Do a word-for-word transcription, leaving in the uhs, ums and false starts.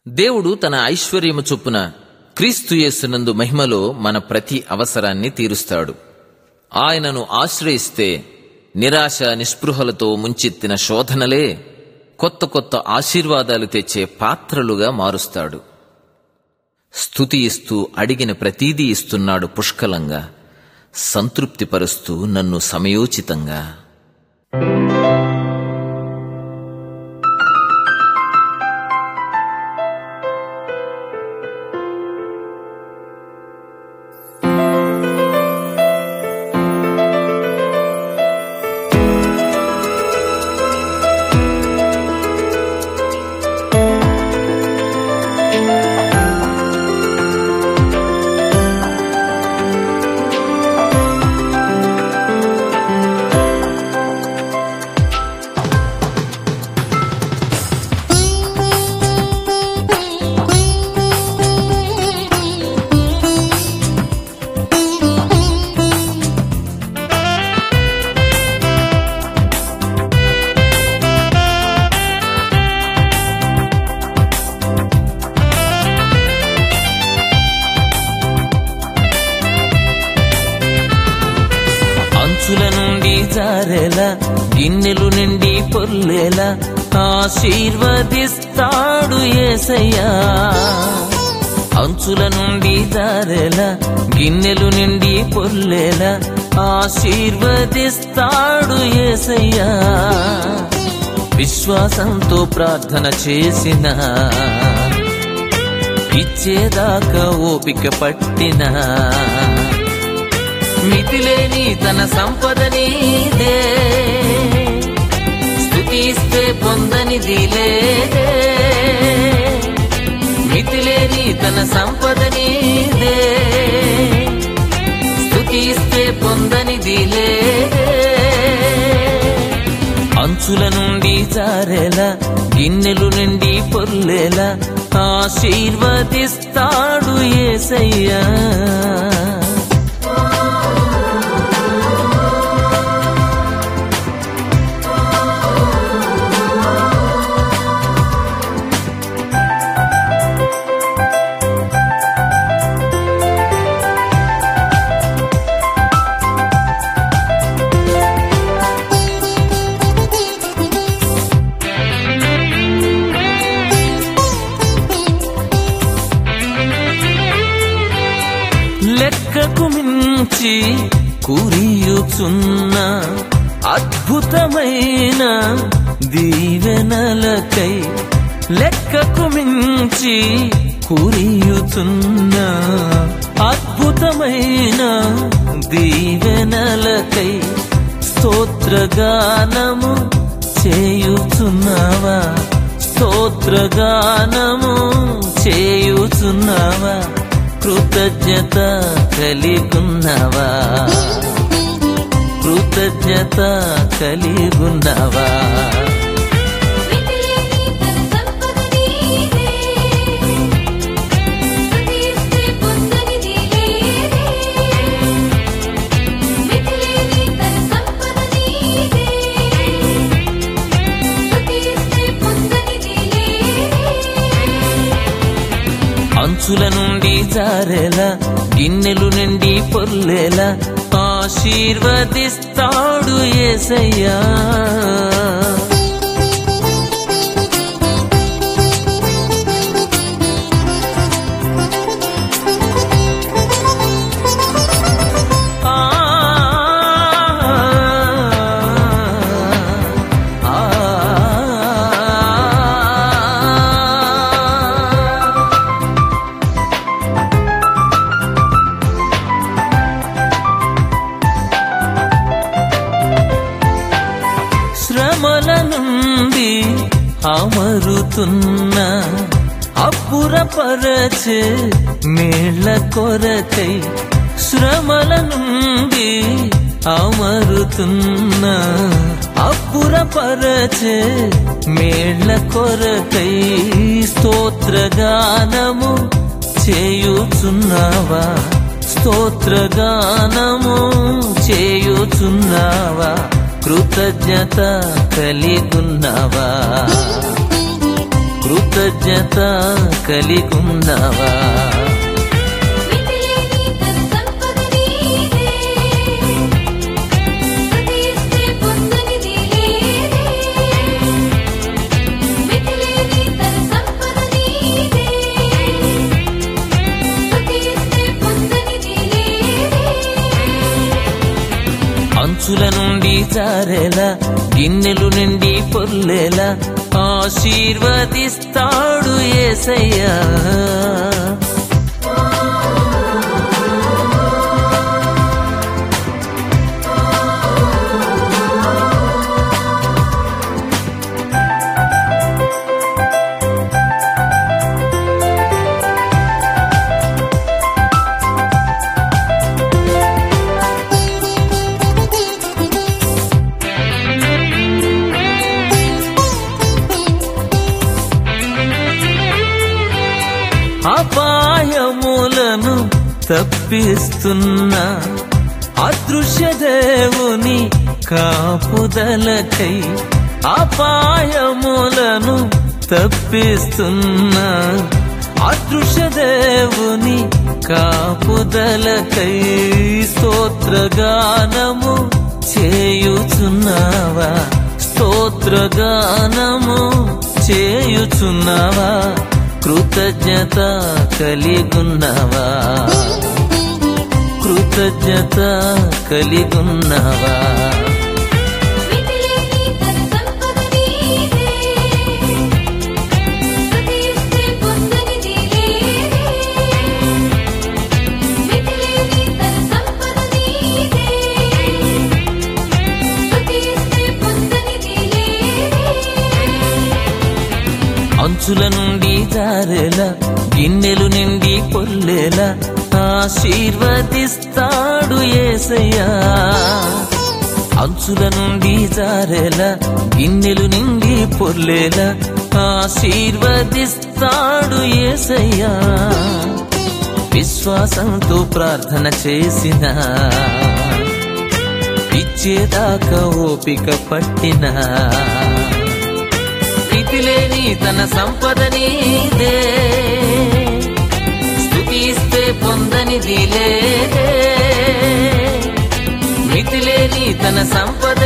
దేవుడు తన ఐశ్వర్యము చొప్పున క్రీస్తు యేసునందు మహిమలో మన ప్రతి అవసరాన్ని తీరుస్తాడు. ఆయనను ఆశ్రయిస్తే నిరాశ నిస్పృహలతో ముంచెత్తిన శోధనలే కొత్త కొత్త ఆశీర్వాదాలు తెచ్చే పాత్రలుగా మారుస్తాడు. స్తుతి ఇస్తూ అడిగిన ప్రతీదీ ఇస్తున్నాడు పుష్కలంగా, సంతృప్తిపరుస్తూ నన్ను సమయోచితంగా. అంచుల నుండి జారేలా గిన్నెలు నిండి పొర్లేలా ఆశీర్వదిస్తాడు యేసయ్యా. అంచుల నుండి జారేలా గిన్నెలు నిండి పొర్లేలా ఆశీర్వదిస్తాడు యేసయ్యా. విశ్వాసంతో ప్రార్థన చేసిన ఇచ్చేదాకా ఓపిక పట్టిన మితిలేని తన సంపద నీదే, స్తుతిస్తే పొందనిది లేదే. మితిలేని తన సంపద నీదే, స్తుతిస్తే పొందనిది లేదే. అంచుల నుండి జారేలా గిన్నెలు నిండి పొర్లేలా ఆశీర్వదిస్తాడు యేసయ్యా. లెక్కకు మించి కురియుచున్న అద్భుతమైన దీవెనలకై, లెక్కకు మించి కురియుచున్న అద్భుతమైన దీవెనలకై స్తోత్రగానము చేయుచున్నావా, స్తోత్రగానము చేయుచున్నావా. కృతజ్ఞత కలిగున్నావా, కృతజ్ఞత కలిగున్నావా. అంచుల నుండి జారేలా గిన్నెలు నిండి పొర్లేలా ఆశీర్వదిస్తాడు యేసయ్యా. శ్రమల నుండి అమరుతున్న అప్పురపరచే మేళ్ల కొరకై, శ్రమల నుండి అమరుతున్న అప్పురపరచే మేళ్ల కొరకై స్తోత్రగానము చేయుచున్నావా, స్తోత్రగానము కృతజ్ఞత కలిగున్నావా కృతజ్ఞత కలిగున్నావా? అంచుల నుండి జారేలా గిన్నెలు నిండి పొర్లేలా ఆశీర్వదిస్తాడు యేసయ్యా. అపాయములను తప్పిస్తున్నా అదృశ్య దేవుని కాపుదలకై, అపాయములను తప్పిస్తున్నా అదృశ్య దేవుని కాపుదలకై స్తోత్రగానము చేయుచున్నావా? స్తోత్రగానము చేయుచున్నావా? కృతజ్ఞత కలిగున్నావా? కృతజ్ఞత కలిగున్నావా? అంచుల నుండి జారేలా గిన్నెలు నిండి పొర్లేలా ఆశీర్వదిస్తాడు యేసయ్యా. అంచుల నుండి జారేలా గిన్నెలు నిండి పొర్లేలా ఆశీర్వదిస్తాడు యేసయ్యా. విశ్వాసంతో ప్రార్థన చేసిన ఇచ్చేదాకా ఓపిక పట్టినా మితిలేని తన సంపద నీదే, స్తుతిస్తే పొందనిది లేదే. మితిలేని తన సంపద